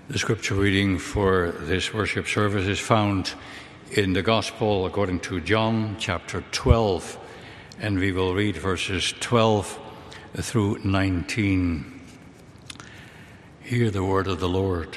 The scripture reading for this worship service is found in the Gospel according to John chapter 12, and we will read verses 12 through 19. Hear the word of the Lord.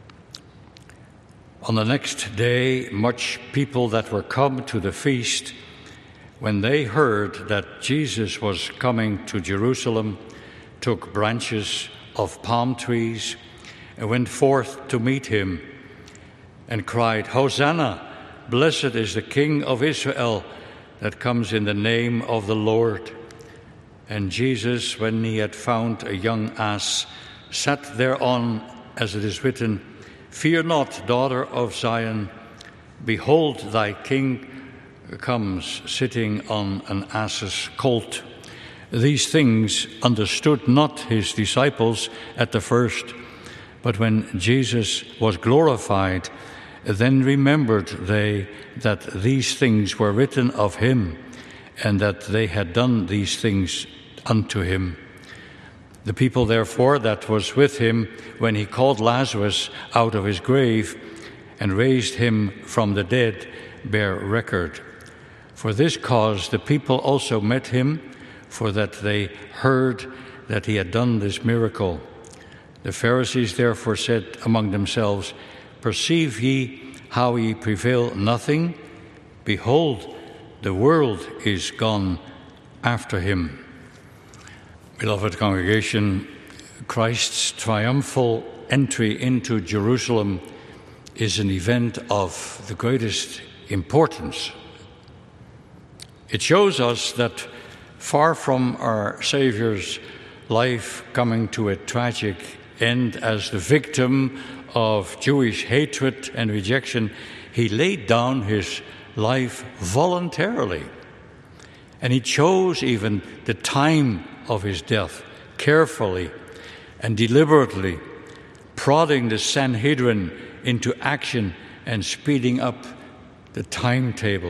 On the next day, much people that were come to the feast, when they heard that Jesus was coming to Jerusalem, took branches of palm trees and went forth to meet him, and cried, Hosanna! Blessed is the King of Israel that comes in the name of the Lord. And Jesus, when he had found a young ass, sat thereon, as it is written, Fear not, daughter of Zion, behold, thy King comes sitting on an ass's colt. These things understood not his disciples at the first, but when Jesus was glorified, then remembered they that these things were written of him, and that they had done these things unto him. The people therefore that was with him when he called Lazarus out of his grave and raised him from the dead bear record. For this cause the people also met him, for that they heard that he had done this miracle. The Pharisees therefore said among themselves, Perceive ye how ye prevail nothing? Behold, the world is gone after him. Beloved congregation, Christ's triumphal entry into Jerusalem is an event of the greatest importance. It shows us that far from our Saviour's life coming to a tragic end as the victim of Jewish hatred and rejection, he laid down his life voluntarily. And he chose even the time of his death carefully and deliberately, prodding the Sanhedrin into action and speeding up the timetable.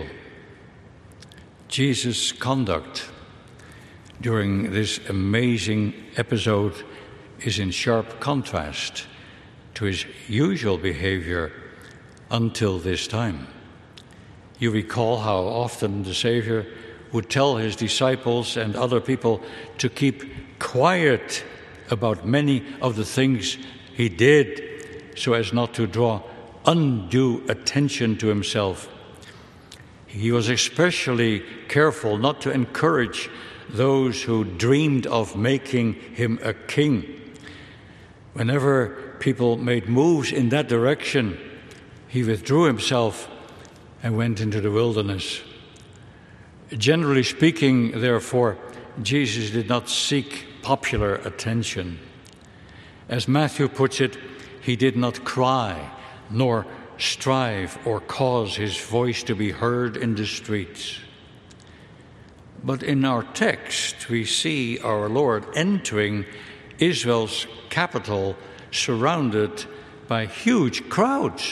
Jesus' conduct during this amazing episode is in sharp contrast to his usual behavior until this time. You recall how often the Savior would tell his disciples and other people to keep quiet about many of the things he did so as not to draw undue attention to himself. He was especially careful not to encourage those who dreamed of making him a king. Whenever people made moves in that direction, he withdrew himself and went into the wilderness. Generally speaking, therefore, Jesus did not seek popular attention. As Matthew puts it, he did not cry, nor strive or cause his voice to be heard in the streets. But in our text, we see our Lord entering Israel's capital surrounded by huge crowds.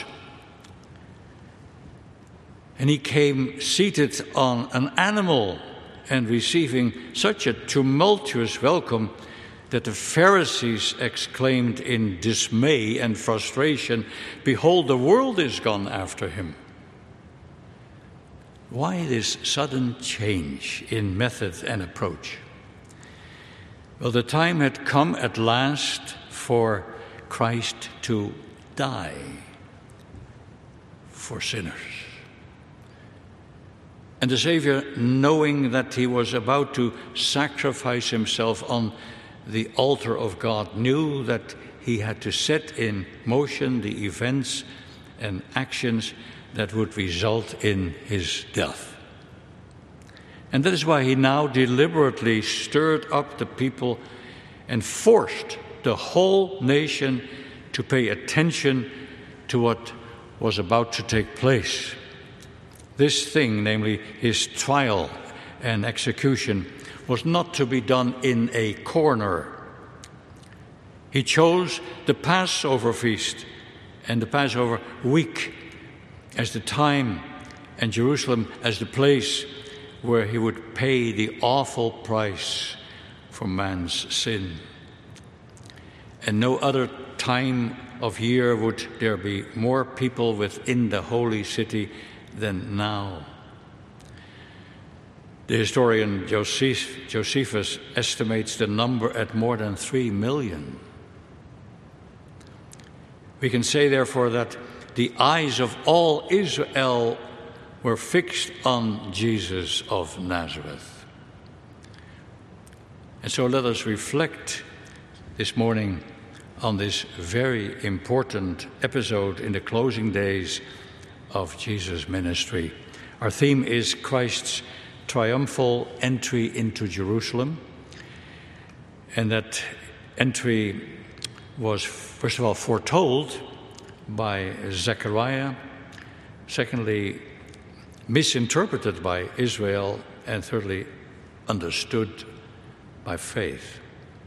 And he came seated on an animal and receiving such a tumultuous welcome that the Pharisees exclaimed in dismay and frustration, Behold, the world is gone after him. Why this sudden change in method and approach? Well, the time had come at last for Christ to die for sinners. And the Savior, knowing that he was about to sacrifice himself on the altar of God, knew that he had to set in motion the events and actions that would result in his death. And that is why he now deliberately stirred up the people and forced the whole nation to pay attention to what was about to take place. This thing, namely his trial and execution, was not to be done in a corner. He chose the Passover feast and the Passover week as the time, and Jerusalem as the place where he would pay the awful price for man's sin. and no other time of year would there be more people within the holy city than now. The historian Josephus estimates the number at more than 3 million. We can say, therefore, that the eyes of all Israel were fixed on Jesus of Nazareth. And so let us reflect this morning on this very important episode in the closing days of Jesus' ministry. Our theme is Christ's triumphal entry into Jerusalem, and that entry was, first of all, foretold by Zechariah, secondly, misinterpreted by Israel, and thirdly, understood by faith.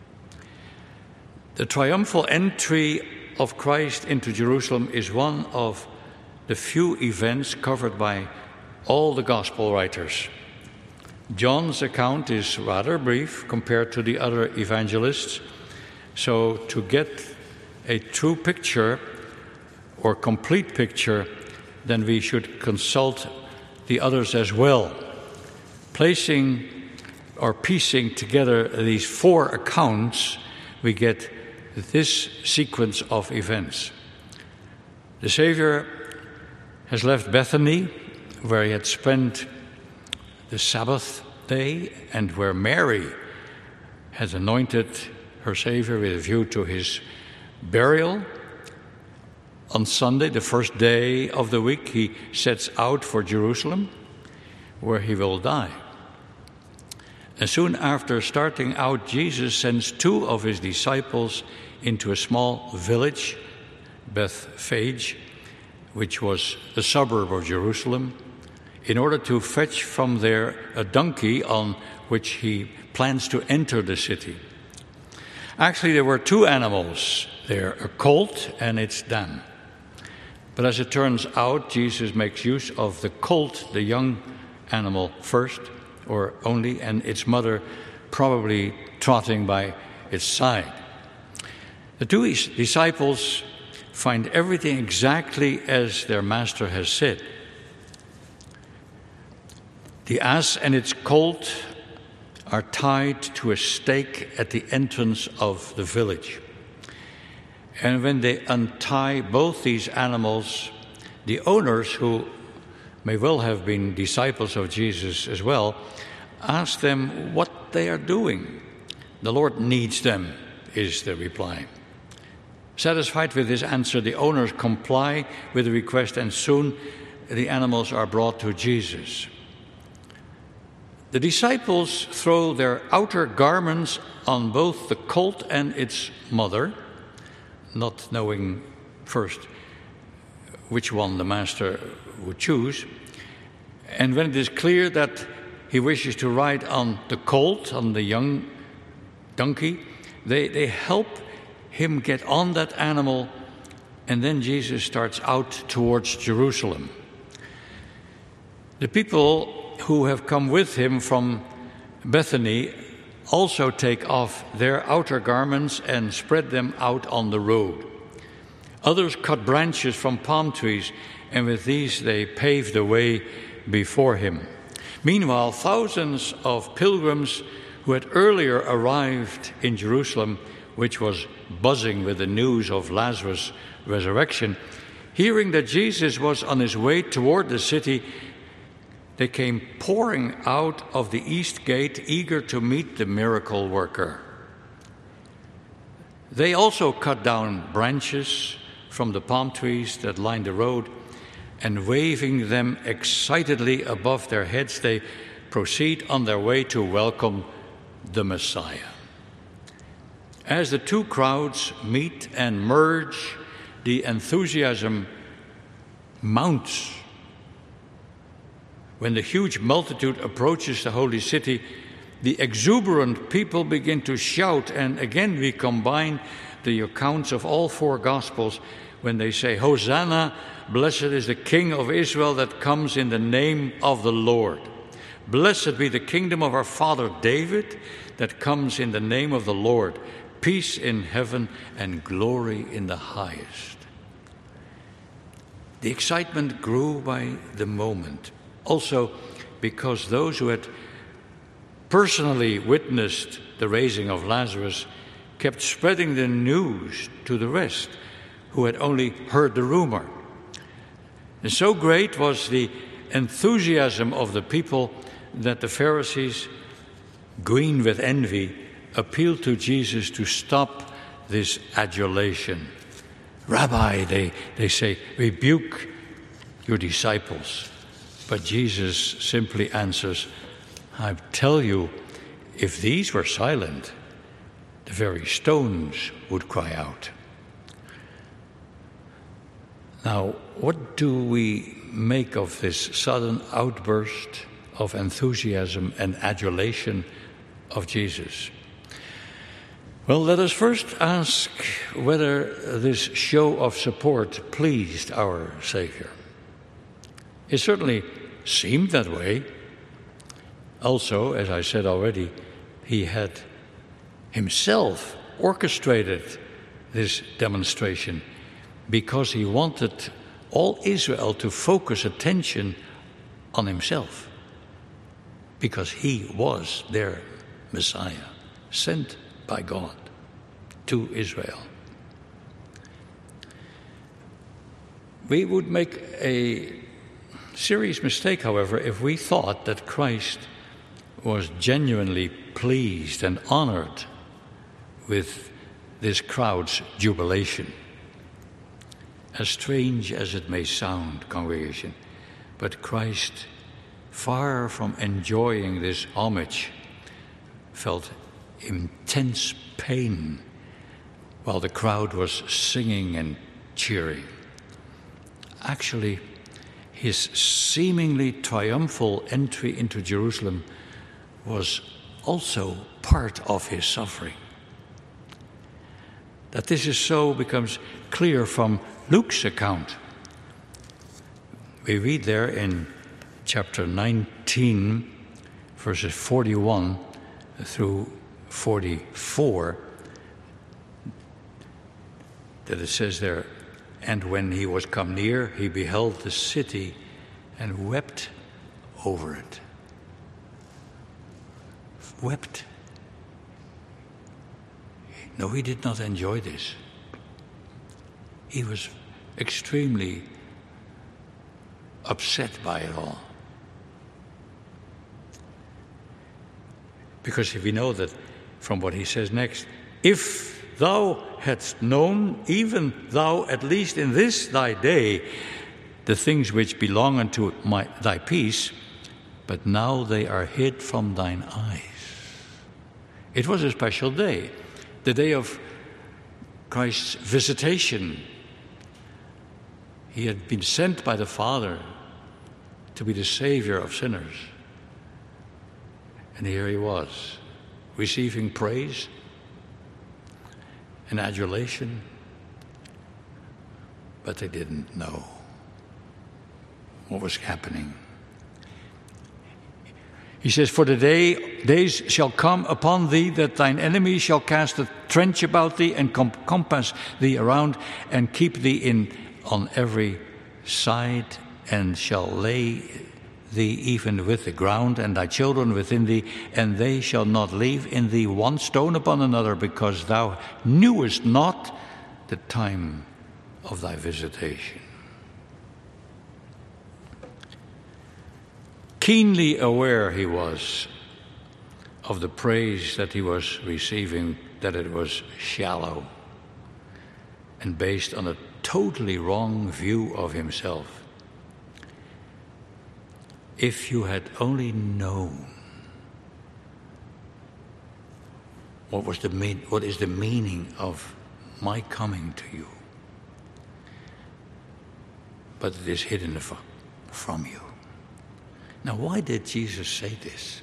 The triumphal entry of Christ into Jerusalem is one of the few events covered by all the gospel writers. John's account is rather brief compared to the other evangelists, so to get a true picture or complete picture, then we should consult the others as well. Placing or piecing together these 4 accounts, we get this sequence of events. The Savior has left Bethany, where he had spent the Sabbath day and where Mary has anointed her Savior with a view to his burial. On Sunday, the first day of the week, he sets out for Jerusalem, where he will die. And soon after starting out, Jesus sends 2 of his disciples into a small village, Bethphage, which was a suburb of Jerusalem, in order to fetch from there a donkey on which he plans to enter the city. Actually, there were 2 animals there, a colt and its dam. But as it turns out, Jesus makes use of the colt, the young animal, first or only, and its mother probably trotting by its side. The 2 disciples find everything exactly as their master has said. The ass and its colt are tied to a stake at the entrance of the village. And when they untie both these animals, the owners, who may well have been disciples of Jesus as well, ask them what they are doing. The Lord needs them, is the reply. Satisfied with this answer, the owners comply with the request, and soon the animals are brought to Jesus. The disciples throw their outer garments on both the colt and its mother, not knowing first which one the master would choose. And when it is clear that he wishes to ride on the colt, on the young donkey, they help him get on that animal, and then Jesus starts out towards Jerusalem. The people who have come with him from Bethany also take off their outer garments and spread them out on the road. Others cut branches from palm trees, and with these they pave the way before him. Meanwhile, thousands of pilgrims who had earlier arrived in Jerusalem, which was buzzing with the news of Lazarus' resurrection, hearing that Jesus was on his way toward the city, they came pouring out of the east gate, eager to meet the miracle worker. They also cut down branches from the palm trees that lined the road, and waving them excitedly above their heads, they proceed on their way to welcome the Messiah. As the 2 crowds meet and merge, the enthusiasm mounts. When the huge multitude approaches the holy city, the exuberant people begin to shout, and again we combine the accounts of all 4 Gospels when they say, "Hosanna, blessed is the King of Israel that comes in the name of the Lord. Blessed be the kingdom of our father David that comes in the name of the Lord. peace in heaven and glory in the highest. The excitement grew by the moment, also because those who had personally witnessed the raising of Lazarus kept spreading the news to the rest who had only heard the rumor. And so great was the enthusiasm of the people that the Pharisees, green with envy, appealed to Jesus to stop this adulation. Rabbi, they say, rebuke your disciples. But Jesus simply answers, I tell you, if these were silent, the very stones would cry out. Now, what do we make of this sudden outburst of enthusiasm and adulation of Jesus? Well, let us first ask whether this show of support pleased our Savior. It certainly seemed that way. Also, as I said already, he had himself orchestrated this demonstration because he wanted all Israel to focus attention on himself, because he was their Messiah, sent by God to Israel. We would make a serious mistake, however, if we thought that Christ was genuinely pleased and honored with this crowd's jubilation. As strange as it may sound, congregation, but Christ, far from enjoying this homage, felt intense pain while the crowd was singing and cheering. Actually, his seemingly triumphal entry into Jerusalem was also part of his suffering. That this is so becomes clear from Luke's account. We read there in chapter 19, verses 41 through 44, that it says there, and when he was come near, he beheld the city and wept over it. Wept. No, he did not enjoy this. He was extremely upset by it all. Because if we know that from what he says next, if thou hadst known, even thou at least in this thy day, the things which belong unto thy peace, but now they are hid from thine eyes. It was a special day, the day of Christ's visitation. He had been sent by the Father to be the Savior of sinners. And here he was, receiving praise and adulation, but they didn't know what was happening. He says, for the days shall come upon thee that thine enemies shall cast a trench about thee and compass thee around and keep thee on every side, and shall lay thee even with the ground, and thy children within thee, and they shall not leave in thee one stone upon another, because thou knewest not the time of thy visitation. Keenly aware he was of the praise that he was receiving, that it was shallow and based on a totally wrong view of himself. If you had only known what is the meaning of my coming to you, but it is hidden from you. Now, why did Jesus say this?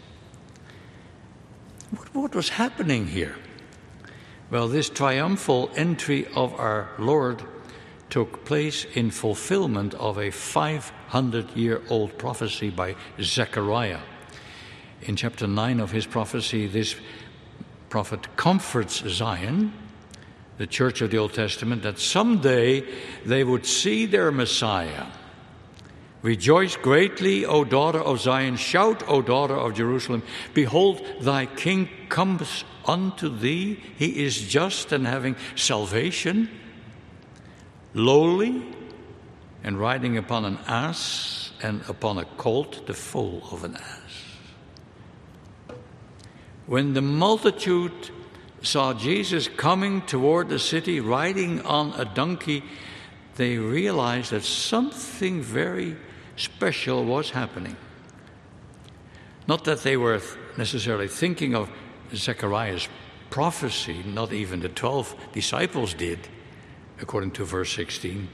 What was happening here? Well, this triumphal entry of our Lord took place in fulfillment of a 500-year-old prophecy by Zechariah. In chapter 9 of his prophecy, this prophet comforts Zion, the church of the Old Testament, that someday they would see their Messiah. Rejoice greatly, O daughter of Zion. Shout, O daughter of Jerusalem. Behold, thy king comes unto thee. He is just and having salvation, lowly, and riding upon an ass, and upon a colt, the foal of an ass. When the multitude saw Jesus coming toward the city, riding on a donkey, they realized that something very special was happening. Not that they were necessarily thinking of Zechariah's prophecy, not even the 12 disciples did, according to verse 16.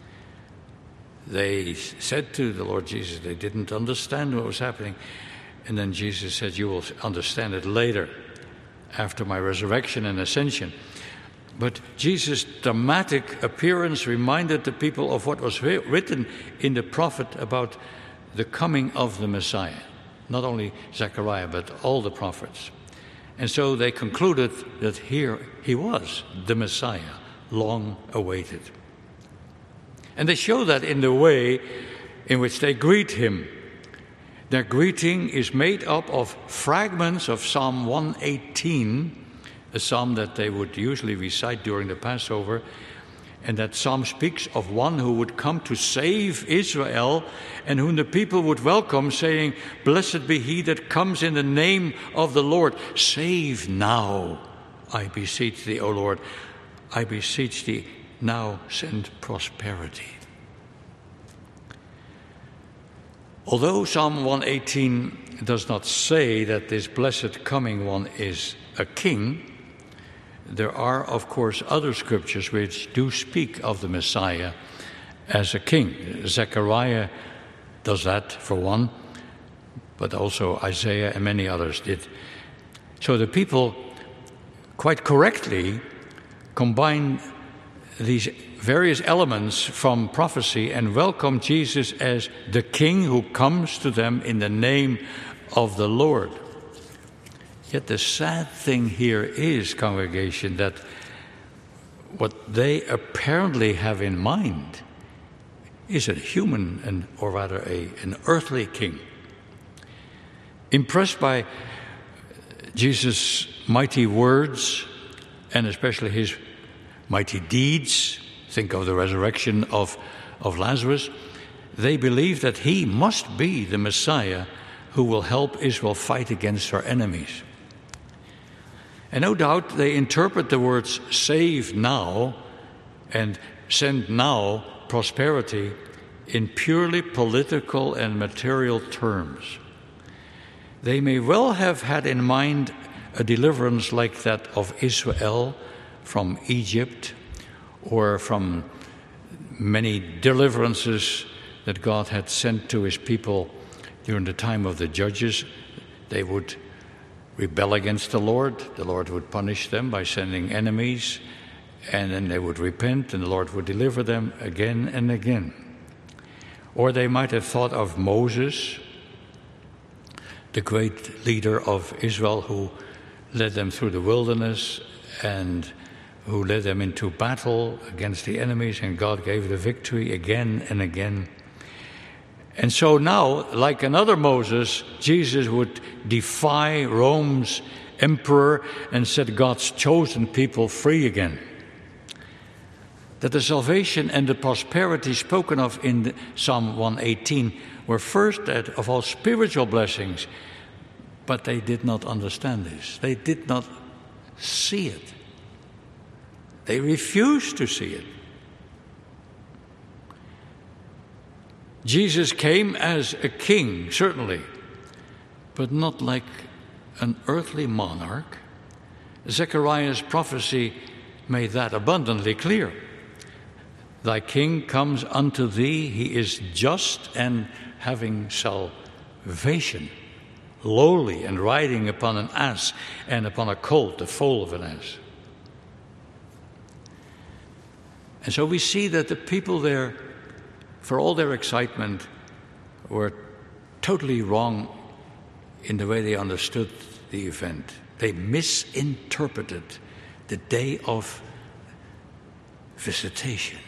They said to the Lord Jesus, they didn't understand what was happening. And then Jesus said, you will understand it later, after my resurrection and ascension. But Jesus' dramatic appearance reminded the people of what was written in the prophet about the coming of the Messiah. Not only Zechariah, but all the prophets. And so they concluded that here he was, the Messiah, long awaited. And they show that in the way in which they greet him. Their greeting is made up of fragments of Psalm 118, a psalm that they would usually recite during the Passover. And that psalm speaks of one who would come to save Israel and whom the people would welcome, saying, blessed be he that comes in the name of the Lord. Save now, I beseech thee, O Lord. I beseech thee, now send prosperity. Although Psalm 118 does not say that this blessed coming one is a king, there are, of course, other scriptures which do speak of the Messiah as a king. Zechariah does that, for one, but also Isaiah and many others did. So the people quite correctly combine these various elements from prophecy and welcome Jesus as the king who comes to them in the name of the Lord. Yet the sad thing here is, congregation, that what they apparently have in mind is a human, or rather an earthly king. Impressed by Jesus' mighty words, and especially his mighty deeds, think of the resurrection of Lazarus, they believe that he must be the Messiah who will help Israel fight against her enemies. And no doubt they interpret the words save now and send now prosperity in purely political and material terms. They may well have had in mind a deliverance like that of Israel from Egypt, or from many deliverances that God had sent to his people during the time of the judges. They would rebel against the Lord would punish them by sending enemies, and then they would repent, and the Lord would deliver them again and again. Or they might have thought of Moses, the great leader of Israel, who led them through the wilderness and who led them into battle against the enemies, and God gave the victory again and again. And so now, like another Moses, Jesus would defy Rome's emperor and set God's chosen people free again. That the salvation and the prosperity spoken of in Psalm 118 were first of all spiritual blessings, but they did not understand this. They did not see it. They refused to see it. Jesus came as a king, certainly, but not like an earthly monarch. Zechariah's prophecy made that abundantly clear. Thy king comes unto thee, he is just and having salvation, lowly and riding upon an ass and upon a colt, the foal of an ass. And so we see that the people there, for all their excitement, were totally wrong in the way they understood the event. They misinterpreted the day of visitation.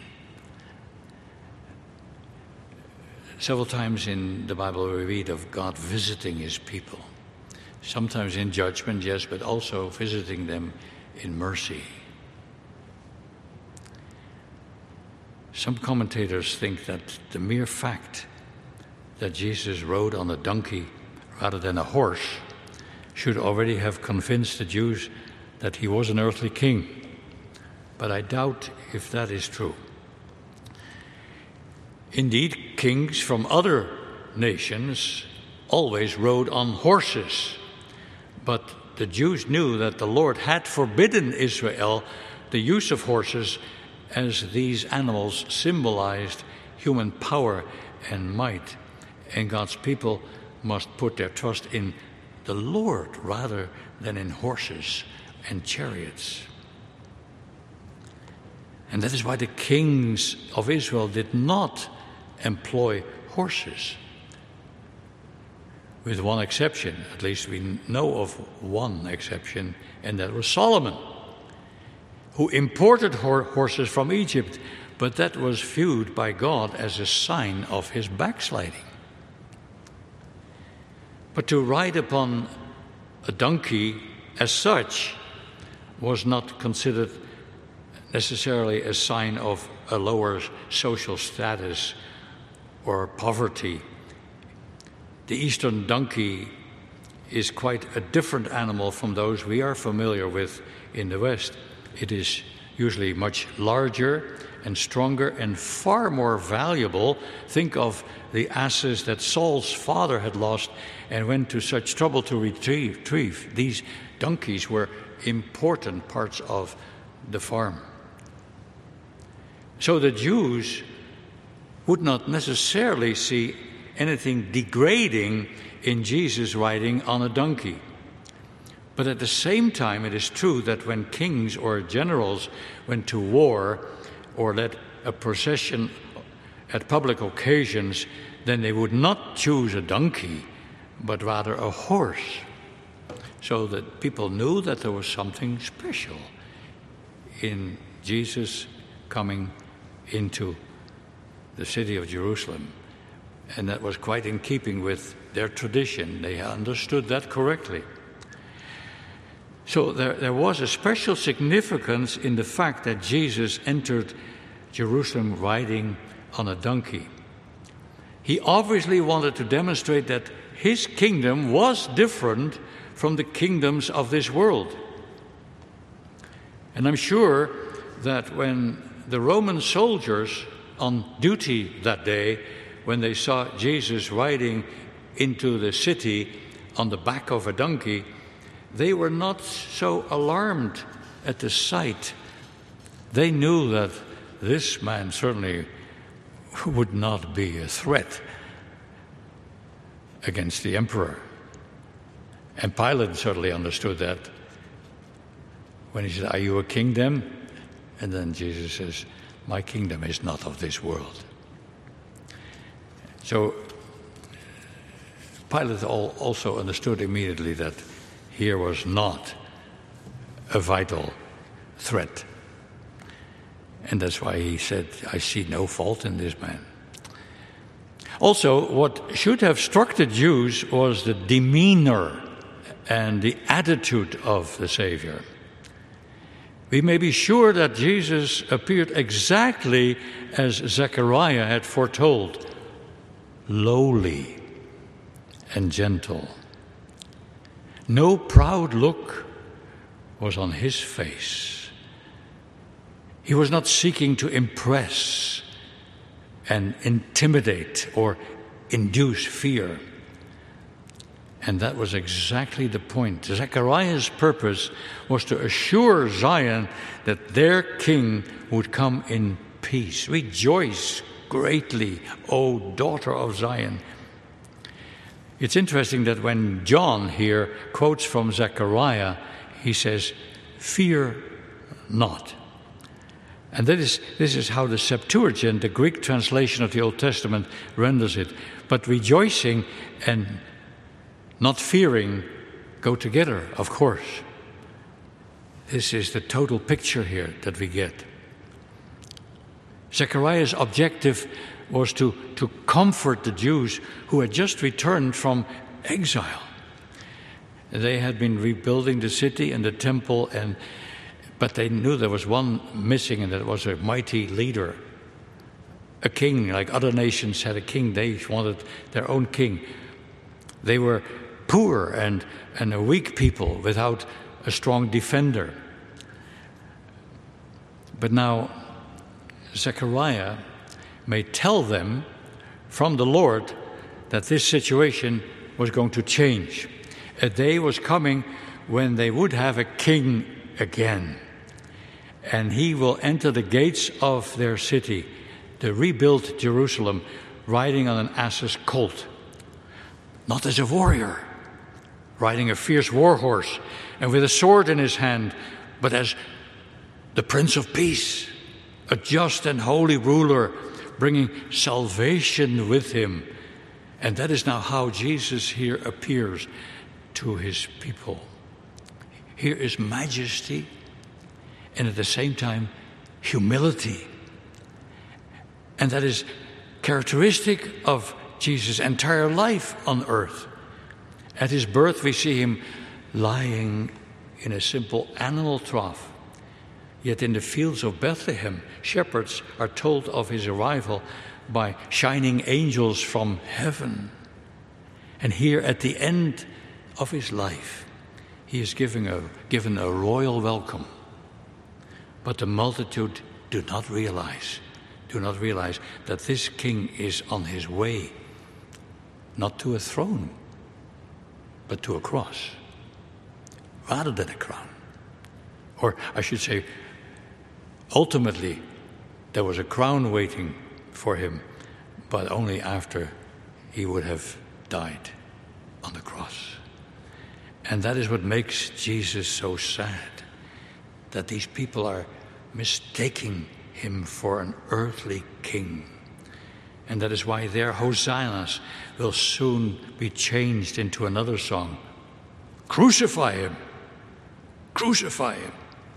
Several times in the Bible we read of God visiting his people. Sometimes in judgment, yes, but also visiting them in mercy. Some commentators think that the mere fact that Jesus rode on a donkey rather than a horse should already have convinced the Jews that he was an earthly king. But I doubt if that is true. Indeed, kings from other nations always rode on horses. But the Jews knew that the Lord had forbidden Israel the use of horses, as these animals symbolized human power and might. And God's people must put their trust in the Lord rather than in horses and chariots. And that is why the kings of Israel did not employ horses. With one exception, at least we know of one exception, and that was Solomon, who imported horses from Egypt, but that was viewed by God as a sign of his backsliding. But to ride upon a donkey as such was not considered necessarily a sign of a lower social status or poverty. The Eastern donkey is quite a different animal from those we are familiar with in the West. It is usually much larger and stronger and far more valuable. Think of the asses that Saul's father had lost and went to such trouble to retrieve. These donkeys were important parts of the farm. So the Jews would not necessarily see anything degrading in Jesus riding on a donkey. But at the same time, it is true that when kings or generals went to war or led a procession at public occasions, then they would not choose a donkey, but rather a horse, so that people knew that there was something special in Jesus coming into the city of Jerusalem. And that was quite in keeping with their tradition. They understood that correctly. So there was a special significance in the fact that Jesus entered Jerusalem riding on a donkey. He obviously wanted to demonstrate that his kingdom was different from the kingdoms of this world. And I'm sure that when the Roman soldiers on duty that day, when they saw Jesus riding into the city on the back of a donkey, they were not so alarmed at the sight. They knew that this man certainly would not be a threat against the emperor. And Pilate certainly understood that when he said, "Are you a king then?" And then Jesus says, "My kingdom is not of this world." So Pilate also understood immediately that here was not a vital threat. And that's why he said, "I see no fault in this man." Also, what should have struck the Jews was the demeanor and the attitude of the Savior. We may be sure that Jesus appeared exactly as Zechariah had foretold, lowly and gentle. No proud look was on his face. He was not seeking to impress and intimidate or induce fear. And that was exactly the point. Zechariah's purpose was to assure Zion that their king would come in peace. Rejoice greatly, O daughter of Zion. It's interesting that when John here quotes from Zechariah, he says, "Fear not." And this is how the Septuagint, the Greek translation of the Old Testament, renders it. But rejoicing and not fearing go together, of course. This is the total picture here that we get. Zechariah's objective was to comfort the Jews who had just returned from exile. They had been rebuilding the city and the temple, but they knew there was one missing, and that was a mighty leader, a king. Like other nations had a king, they wanted their own king. They were poor and a weak people without a strong defender. But now Zechariah may tell them from the Lord that this situation was going to change. A day was coming when they would have a king again, and he will enter the gates of their city, the rebuilt Jerusalem, riding on an ass's colt, not as a warrior, riding a fierce war horse and with a sword in his hand, but as the Prince of Peace, a just and holy ruler, bringing salvation with him. And that is now how Jesus here appears to his people. Here is majesty and at the same time humility. And that is characteristic of Jesus' entire life on earth. At his birth, we see him lying in a simple animal trough. Yet in the fields of Bethlehem, shepherds are told of his arrival by shining angels from heaven. And here at the end of his life, he is given a royal welcome. But the multitude do not realize that this king is on his way, not to a throne, but to a cross, rather than a crown. Or I should say, ultimately, there was a crown waiting for him, but only after he would have died on the cross. And that is what makes Jesus so sad, that these people are mistaking him for an earthly king. And that is why their hosannas will soon be changed into another song. Crucify him! Crucify him!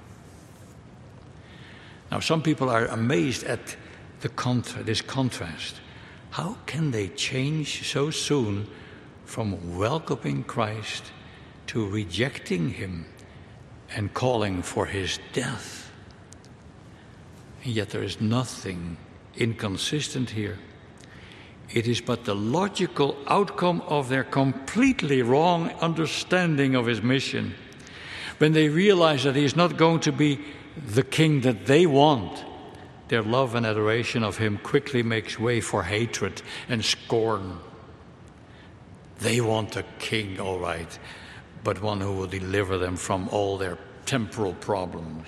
Now, some people are amazed at this contrast. How can they change so soon from welcoming Christ to rejecting him and calling for his death? And yet there is nothing inconsistent here. It is but the logical outcome of their completely wrong understanding of his mission. When they realize that he is not going to be the king that they want, their love and adoration of him quickly makes way for hatred and scorn. They want a king, all right, but one who will deliver them from all their temporal problems.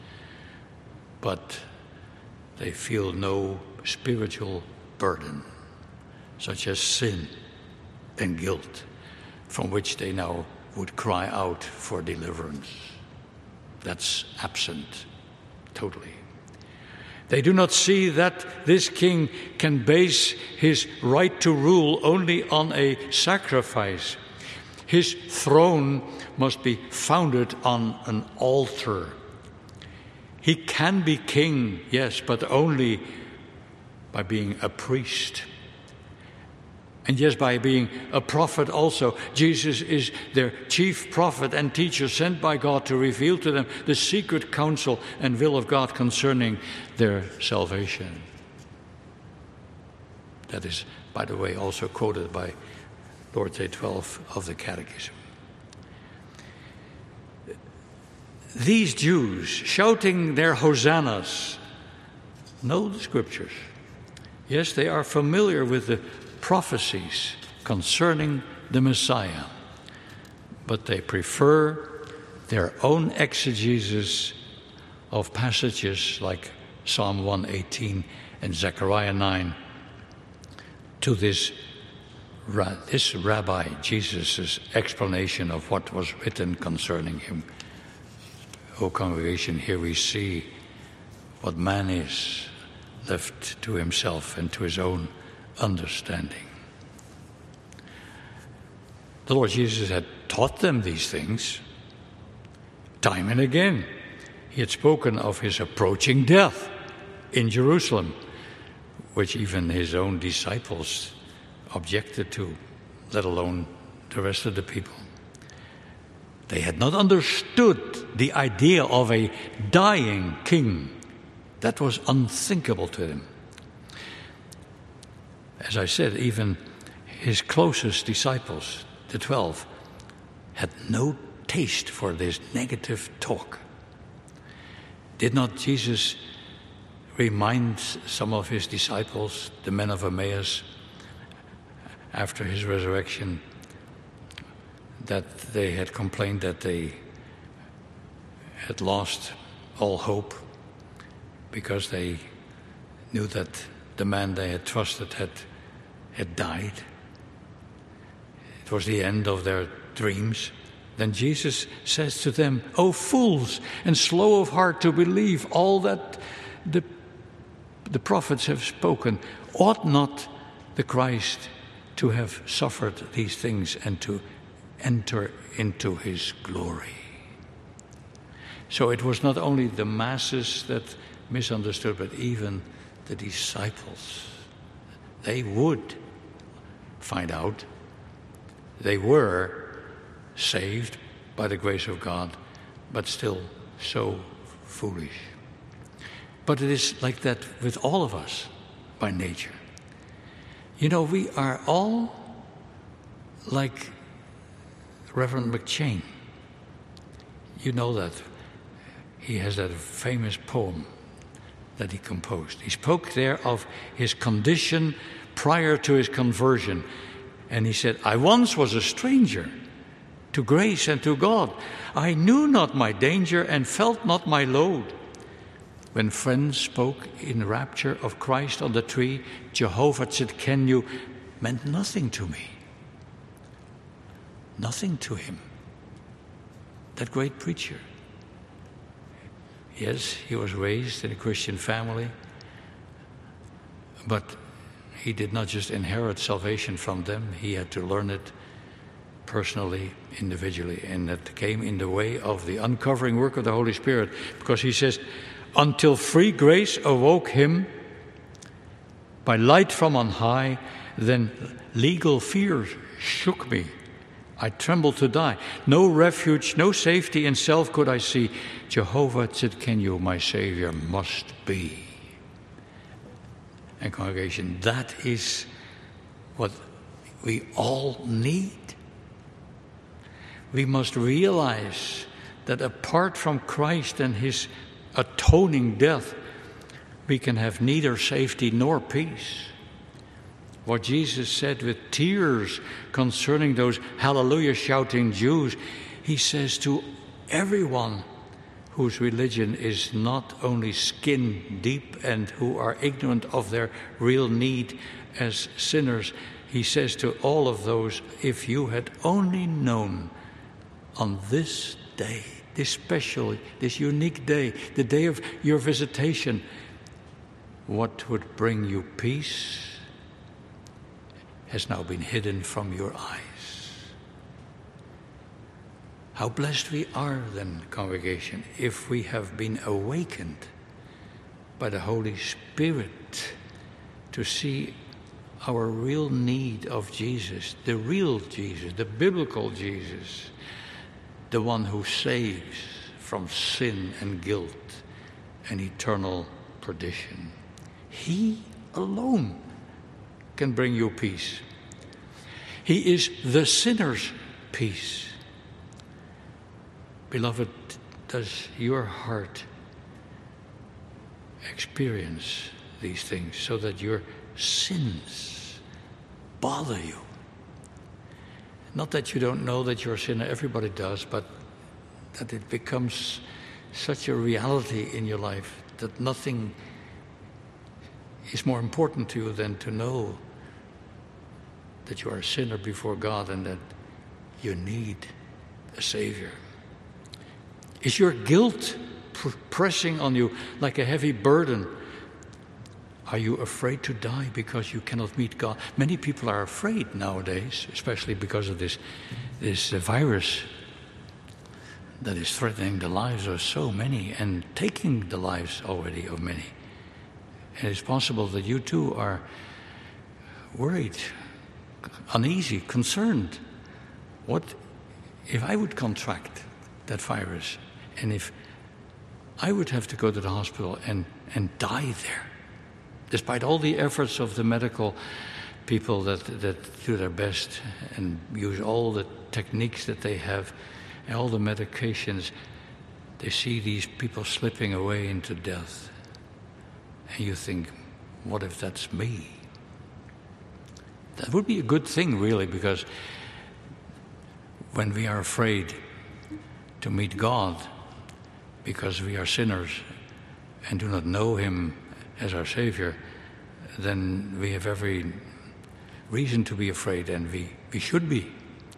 But they feel no spiritual burden, such as sin and guilt, from which they now would cry out for deliverance. That's absent totally. They do not see that this king can base his right to rule only on a sacrifice. His throne must be founded on an altar. He can be king, yes, but only by being a priest. And yes, by being a prophet also. Jesus is their chief prophet and teacher sent by God to reveal to them the secret counsel and will of God concerning their salvation. That is, by the way, also quoted by Lord's Day 12 of the Catechism. These Jews shouting their hosannas know the scriptures. Yes, they are familiar with the prophecies concerning the Messiah, but they prefer their own exegesis of passages like Psalm 118 and Zechariah 9 to this rabbi, Jesus' explanation of what was written concerning him. O congregation, here we see what man is, left to himself and to his own understanding. The Lord Jesus had taught them these things. Time and again, he had spoken of his approaching death in Jerusalem, which even his own disciples objected to, let alone the rest of the people. They had not understood the idea of a dying king. That was unthinkable to them. As I said, even his closest disciples, the 12, had no taste for this negative talk. Did not Jesus remind some of his disciples, the men of Emmaus, after his resurrection, that they had complained that they had lost all hope because they knew that the man they had trusted had died? It was the end of their dreams. Then Jesus says to them, "O fools, and slow of heart to believe all that the prophets have spoken. Ought not the Christ to have suffered these things and to enter into his glory?" So it was not only the masses that misunderstood, but even the disciples. They would find out. They were saved by the grace of God, but still so foolish. But it is like that with all of us by nature. You know, we are all like Reverend McChain. You know that. He has that famous poem that he composed. He spoke there of his condition prior to his conversion. And he said, "I once was a stranger to grace and to God. I knew not my danger and felt not my load. When friends spoke in rapture of Christ on the tree, Jehovah Tzidkenu meant nothing to me." Nothing to him. That great preacher. Yes, he was raised in a Christian family, but he did not just inherit salvation from them. He had to learn it personally, individually, and that came in the way of the uncovering work of the Holy Spirit, because he says, "Until free grace awoke him by light from on high, then legal fear shook me. I trembled to die. No refuge, no safety in self could I see. Jehovah Tzidkenu, my Savior, must be." And congregation, that is what we all need. We must realize that apart from Christ and his atoning death, we can have neither safety nor peace. What Jesus said with tears concerning those hallelujah shouting Jews, he says to everyone whose religion is not only skin deep and who are ignorant of their real need as sinners, he says to all of those, if you had only known on this day, this special, this unique day, the day of your visitation, what would bring you peace has now been hidden from your eyes. How blessed we are then, congregation, if we have been awakened by the Holy Spirit to see our real need of Jesus, the real Jesus, the biblical Jesus, the one who saves from sin and guilt and eternal perdition. He alone can bring you peace. He is the sinner's peace. Beloved, does your heart experience these things so that your sins bother you? Not that you don't know that you're a sinner, everybody does, but that it becomes such a reality in your life that nothing is more important to you than to know that you are a sinner before God and that you need a Savior. Is your guilt pressing on you like a heavy burden? Are you afraid to die because you cannot meet God? Many people are afraid nowadays, especially because of this virus that is threatening the lives of so many and taking the lives already of many. And it's possible that you too are worried, uneasy, concerned. What if I would contract that virus, and if I would have to go to the hospital and die there? Despite all the efforts of the medical people that do their best and use all the techniques that they have, and all the medications, they see these people slipping away into death. And you think, what if that's me? That would be a good thing, really, because when we are afraid to meet God because we are sinners and do not know Him as our Savior, then we have every reason to be afraid, and we should be.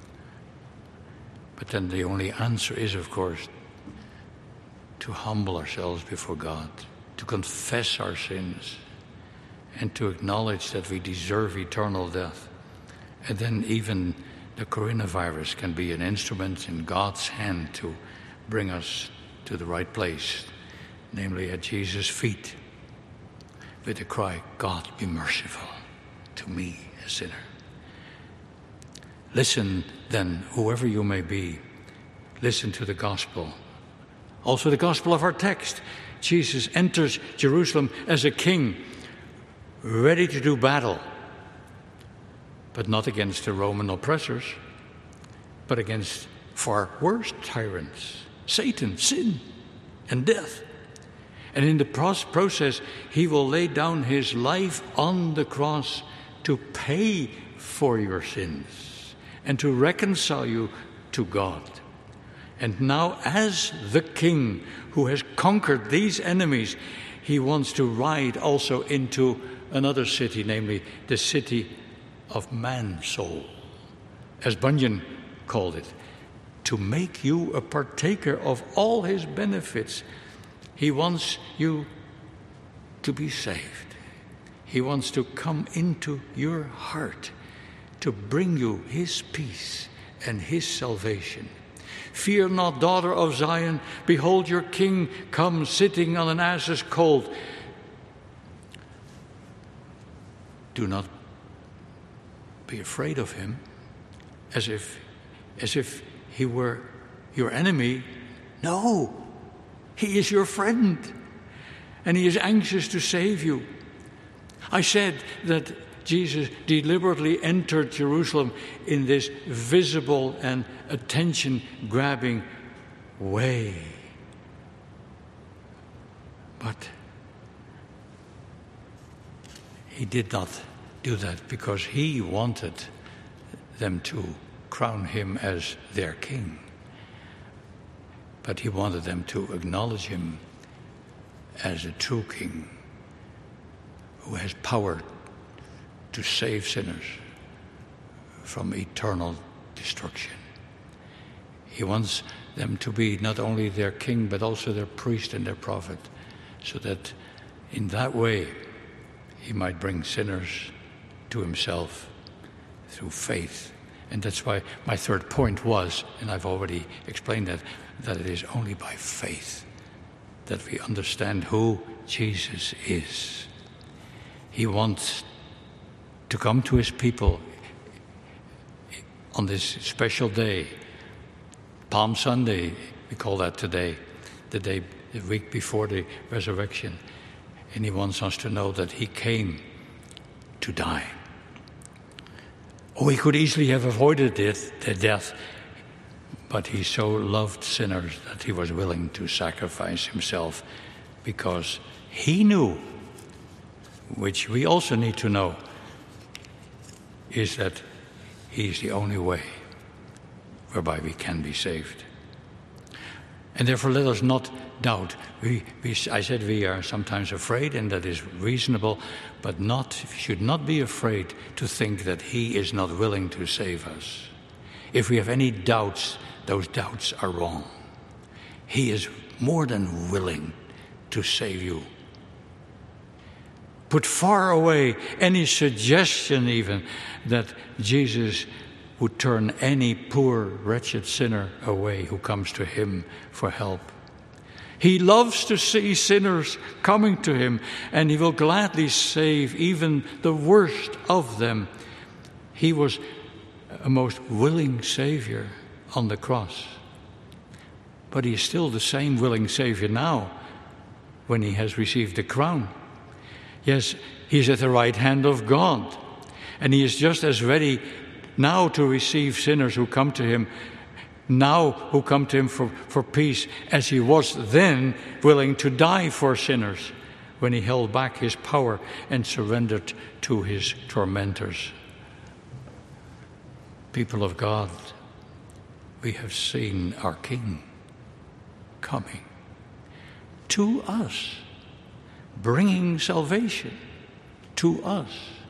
But then the only answer is, of course, to humble ourselves before God, to confess our sins, and to acknowledge that we deserve eternal death. And then even the coronavirus can be an instrument in God's hand to bring us to the right place, namely at Jesus' feet, with the cry, God, be merciful to me, a sinner. Listen then, whoever you may be, listen to the gospel. Also the gospel of our text. Jesus enters Jerusalem as a king, ready to do battle, but not against the Roman oppressors, but against far worse tyrants, Satan, sin, and death. And in the process, he will lay down his life on the cross to pay for your sins and to reconcile you to God. And now, as the king who has conquered these enemies, he wants to ride also into another city, namely the city of man's soul, as Bunyan called it, to make you a partaker of all his benefits. He wants you to be saved. He wants to come into your heart to bring you his peace and his salvation. Fear not, daughter of Zion. Behold, your king comes sitting on an ass's colt. Do not be afraid of him as if he were your enemy. No. He is your friend, and he is anxious to save you. I said that Jesus deliberately entered Jerusalem in this visible and attention-grabbing way. But he did not do that because he wanted them to crown him as their king. But he wanted them to acknowledge him as a true king who has power to save sinners from eternal destruction. He wants them to be not only their king, but also their priest and their prophet, so that in that way he might bring sinners to himself through faith. And that's why my third point was, and I've already explained that it is only by faith that we understand who Jesus is. He wants to come to his people on this special day, Palm Sunday, we call that today, the week before the resurrection. And he wants us to know that he came to die. Oh, he could easily have avoided the death, but he so loved sinners that he was willing to sacrifice himself because he knew, which we also need to know, is that he is the only way whereby we can be saved. And therefore let us not doubt. I said we are sometimes afraid, and that is reasonable, but should not be afraid to think that he is not willing to save us. If we have any doubts, those doubts are wrong. He is more than willing to save you. put far away any suggestion even that Jesus would turn any poor, wretched sinner away who comes to him for help. He loves to see sinners coming to him, and he will gladly save even the worst of them. He was a most willing Savior on the cross. But he is still the same willing Savior now when he has received the crown. Yes, he's at the right hand of God, and he is just as ready now to receive sinners who come to him, now who come to him for peace, as he was then willing to die for sinners when he held back his power and surrendered to his tormentors. People of God, we have seen our King coming to us, bringing salvation to us.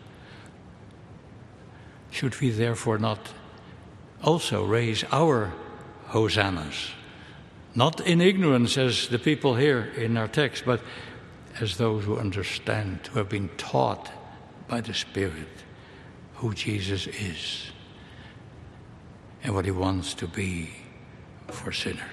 Should we therefore not also raise our hosannas, not in ignorance as the people here in our text, but as those who understand, who have been taught by the Spirit who Jesus is and what he wants to be for sinners?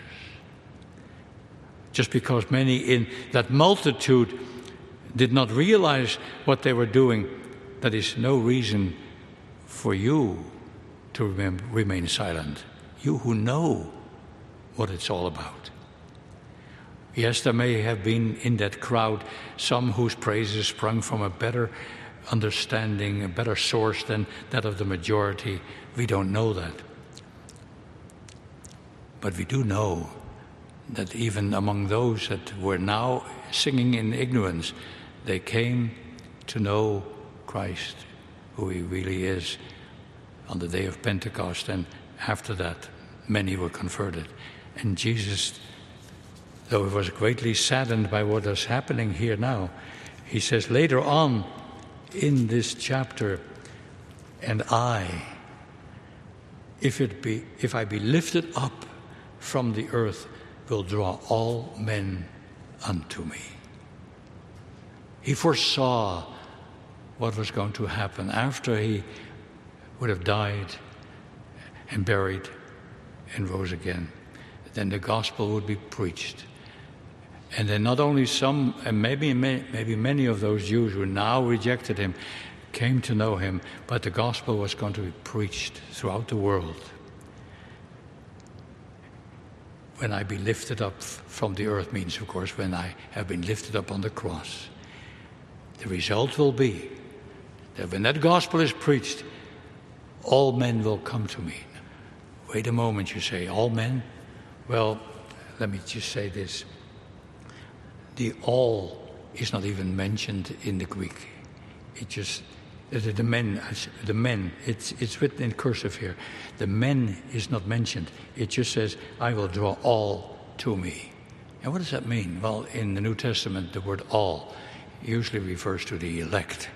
Just because many in that multitude did not realize what they were doing, that is no reason for you to remain silent. You who know what it's all about. Yes, there may have been in that crowd some whose praises sprung from a better understanding, a better source than that of the majority. We don't know that. But we do know that even among those that were now singing in ignorance, they came to know Christ, who he really is, on the day of Pentecost, and after that many were converted. And Jesus, though he was greatly saddened by what is happening here now, he says later on in this chapter, "And I, if I be lifted up from the earth, will draw all men unto me." He foresaw what was going to happen after he would have died and buried and rose again. Then the gospel would be preached. And then not only some, and maybe many of those Jews who now rejected him came to know him, but the gospel was going to be preached throughout the world. When I be lifted up from the earth means, of course, when I have been lifted up on the cross. The result will be that when that gospel is preached, all men will come to me. Wait a moment, you say, all men? Well, let me just say this. The all is not even mentioned in the Greek. It just, the men, it's written in cursive here. The men is not mentioned. It just says, I will draw all to me. And what does that mean? Well, in the New Testament, the word all usually refers to the elect.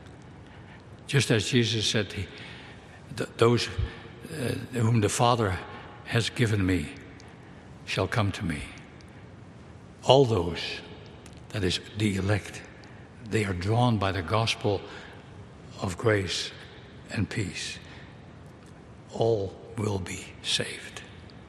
Just as Jesus said, those whom the Father has given me shall come to me. All those, that is the elect, they are drawn by the gospel of grace and peace. All will be saved.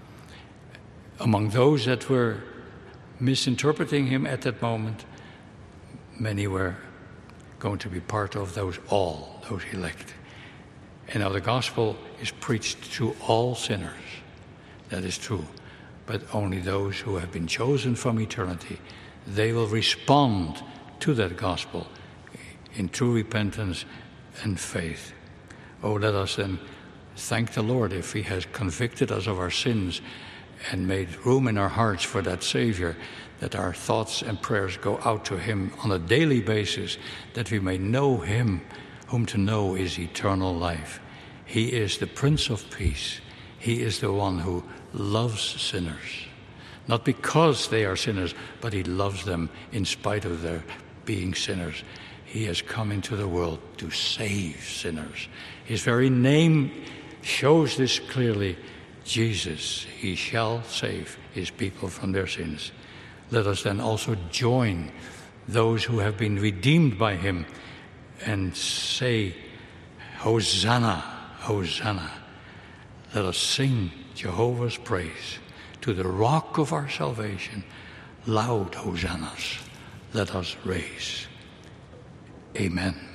Among those that were misinterpreting him at that moment, many were going to be part of those elect. And now the gospel is preached to all sinners. That is true. But only those who have been chosen from eternity, they will respond to that gospel in true repentance and faith. Oh, let us then thank the Lord if he has convicted us of our sins and made room in our hearts for that Savior, that our thoughts and prayers go out to him on a daily basis, that we may know him, whom to know is eternal life. He is the Prince of Peace. He is the one who loves sinners, not because they are sinners, but he loves them in spite of their being sinners. He has come into the world to save sinners. His very name shows this clearly. Jesus, he shall save his people from their sins. Let us then also join those who have been redeemed by him, and say, Hosanna, Hosanna. Let us sing Jehovah's praise. To the rock of our salvation, loud hosannas let us raise. Amen.